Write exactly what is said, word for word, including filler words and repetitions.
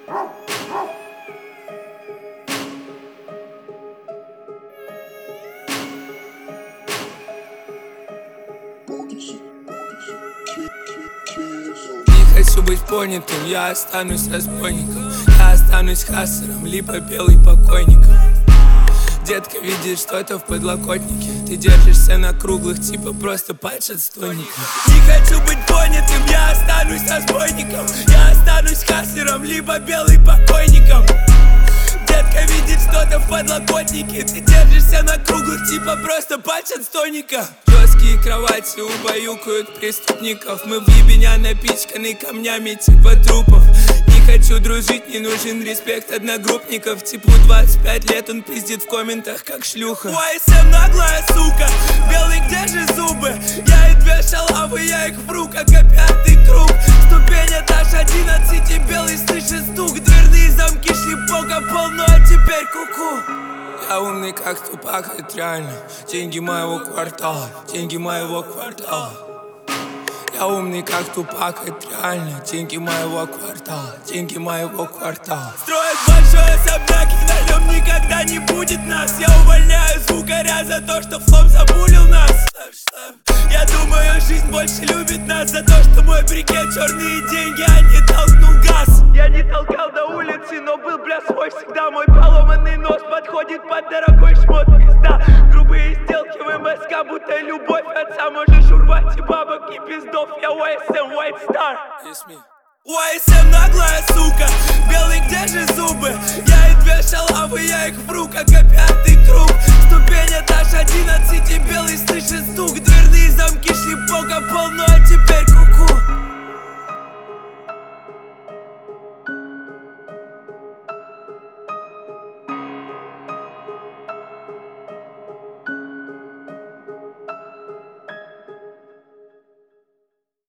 Не хочу быть понятым, я останусь разбойником. Я останусь хассером, либо белый покойником. Детка, видишь что-то в подлокотнике. Ты держишься на круглых, типа просто пальцы отстойника. Не хочу быть понятым, я останусь разбойником. Я останусь хассером, либо белый покойником. Детка, видит что-то в подлокотнике. Ты держишься на круглых, типа просто пальцы отстойника. Жесткие кровати убаюкают преступников. Мы в ебеня напичканы камнями типа трупов. Не хочу дружить, не нужен респект одногруппников. Типу двадцать пять лет он пиздит в комментах как шлюха. уай эс эм наглая сука, белый где же зубы? Я и две шалавы, я их вру как опятый круг. Ступень этаж одиннадцать и белый слышит стук. Дверные замки шлепока полно, а теперь куку. Я умный как Тупак, это реально. Деньги моего квартала, деньги моего квартала. Я умный как Тупак, это реально. Деньги моего квартала, деньги моего квартала. Строят большой особняк и на нем никогда не будет нас. Я увольняю звукаря за то, что флоп забулил нас. Я думаю, жизнь больше любит нас за то, что мой брикет черные деньги, а не толкнул газ. Я не толкал до улицы, но был бля свой всегда. Мой поломанный нос подходит под дорогой шмот, пизда. Грубые сделки в эм эс ка, будто любовь отца. Можешь урвать и бабок, и пиздов. Я уай эс эм White Star. уай эс эм наглая сука, белый где же зубы? Я и две шалавы, я их вру как